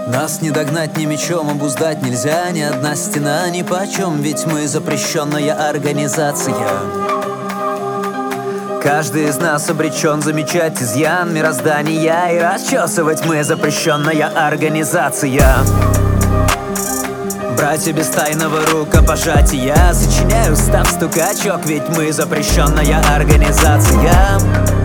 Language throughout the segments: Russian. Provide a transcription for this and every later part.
Нас не догнать ни мечом, обуздать нельзя. Ни одна стена нипочем, ведь мы запрещенная организация. Каждый из нас обречен замечать изъян мироздания, и расчесывать мы запрещенная организация. Братья без тайного рукопожатия, сочиняю устав стукачок, ведь мы запрещенная организация.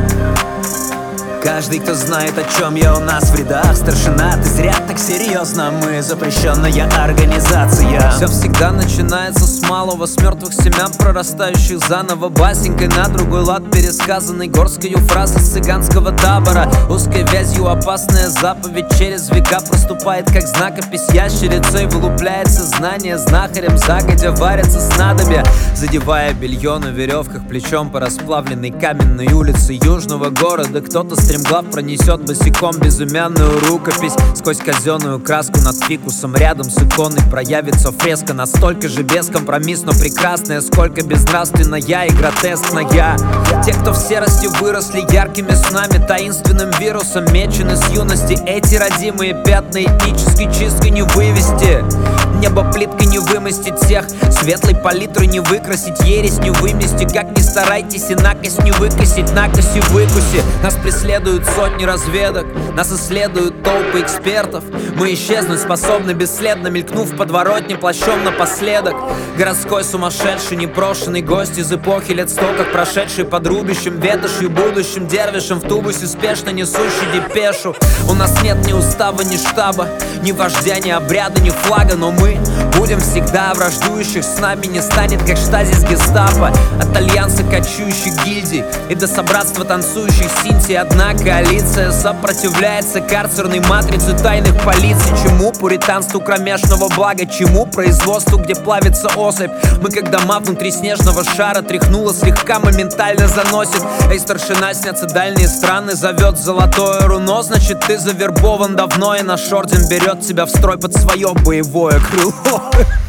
Каждый, кто знает, о чем я, у нас в рядах. Старшина, ты зря так серьезно, мы запрещенная организация. Все всегда начинается с малого, с мертвых семян, прорастающих заново. Басенькой на другой лад пересказанной горскою фразы с цыганского табора. Узкой вязью опасная заповедь через века проступает, как знакопись ящерицей. Вылупляется знание знахарем, загодя варятся снадобья, задевая белье на веревках плечом по расплавленной каменной улице южного города. Кто-то стремглав пронесет босиком безымянную рукопись сквозь казенную краску над фикусом. Рядом с иконой проявится фреска, настолько же бескомпромиссно прекрасная, сколько безнравственная и гротескная. Те, кто в серости выросли яркими снами, таинственным вирусом мечены с юности. Эти родимые пятна этнической чисткой не вывести, небо плиткой не вымостить всех, светлой палитрой не выкрасить, ересь не вымести. Как ни старайтесь, и накось не выкосить, накоси выкуси. Нас преследуют сотни разведок, нас исследуют толпы экспертов. Мы исчезнуть способны бесследно, мелькнув в подворотне плащом напоследок. Городской сумасшедший, непрошенный гость из эпохи лет 100, как прошедший под рубящим ветошью будущим дервишем в тубусе, спешно несущий депешу. У нас нет ни устава, ни штаба, ни вождя, ни обряда, ни флага, но мы будем всегда враждующих с нами не станет, как штазис гестапо. От альянса кочующих гильдий и до собратства танцующих синтий одна коалиция сопротивляется карцерной матрице тайных полиций. Чему пуританству кромешного блага, чему производству, где плавится особь? Мы как дома внутри снежного шара, тряхнуло слегка, моментально заносит. Эй, старшина, снятся дальние страны, зовет золотое руно, значит ты завербован давно, и наш орден берет тебя в строй под свое боевое крыло.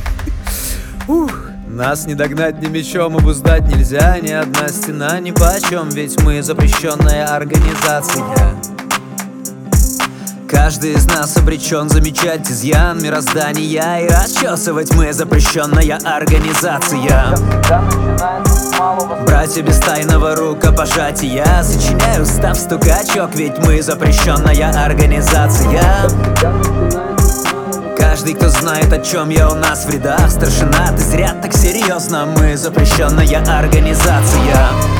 Нас не догнать ни мечом, обуздать нельзя. Ни одна стена нипочем, ведь мы запрещенная организация. Каждый из нас обречен замечать изъян мироздания, и расчесывать мы запрещенная организация. Братья без тайного рукопожатия, сочиняю устав стукачок, ведь мы запрещенная организация. Каждый, кто знает, о чем я, у нас в рядах. Старшина, ты зря так серьезно, мы запрещенная организация.